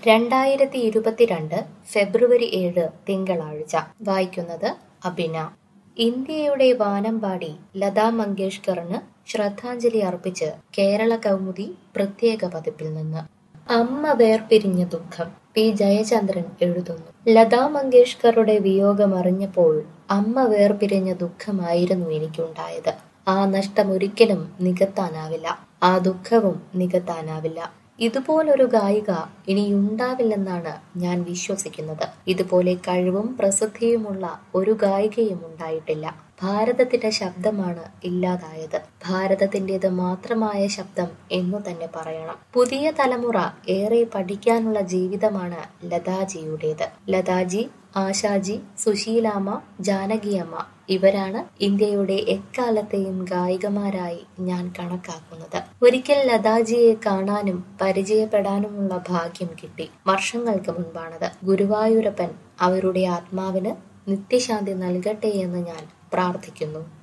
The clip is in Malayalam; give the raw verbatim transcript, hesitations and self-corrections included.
രണ്ടായിരത്തി ഇരുപത്തിരണ്ട് ഫെബ്രുവരി ഏഴ് തിങ്കളാഴ്ച. വായിക്കുന്നത് അബിന. ഇന്ത്യയുടെ വാനമ്പാടി ലതാ മങ്കേഷ്കറിന് ശ്രദ്ധാഞ്ജലി അർപ്പിച്ച് കേരള കൗമുദി പ്രത്യേക പതിപ്പിൽ നിന്ന്. അമ്മ വേർപിരിഞ്ഞ ദുഃഖം. പി ജയചന്ദ്രൻ എഴുതുന്നു. ലതാ മങ്കേഷ്കറുടെ വിയോഗം അറിഞ്ഞപ്പോൾ അമ്മ വേർപിരിഞ്ഞ ദുഃഖമായിരുന്നു എനിക്കുണ്ടായത്. ആ നഷ്ടം ഒരിക്കലും നികത്താനാവില്ല. ആ ദുഃഖവും നികത്താനാവില്ല. ഇതുപോലൊരു ഗായിക ഇനിയുണ്ടാവില്ലെന്നാണ് ഞാൻ വിശ്വസിക്കുന്നത്. ഇതുപോലെ കഴിവും പ്രസിദ്ധിയുമുള്ള ഒരു ഗായികയും ഉണ്ടായിട്ടില്ല. ഭാരതത്തിന്റെ ശബ്ദമാണ് ഇല്ലാതായത്. ഭാരതത്തിന്റേത് മാത്രമായ ശബ്ദം എന്നു തന്നെ പറയണം. പുതിയ തലമുറ ഏറെ പഠിക്കാനുള്ള ജീവിതമാണ് ലതാജിയുടേത്. ലതാജി, ആശാജി, സുശീലാമ്മ, ജാനകിയമ്മ ഇവരാണ് ഇന്ത്യയുടെ എക്കാലത്തെയും ഗായികമാരായി ഞാൻ കണക്കാക്കുന്നത്. ഒരിക്കൽ ലതാജിയെ കാണാനും പരിചയപ്പെടാനുമുള്ള ഭാഗ്യം കിട്ടി. വർഷങ്ങൾക്ക് മുൻപാണത്. ഗുരുവായൂരപ്പൻ അവരുടെ ആത്മാവിന് നിത്യശാന്തി നൽകട്ടെ എന്ന് ഞാൻ പ്രാർത്ഥിക്കുന്നു.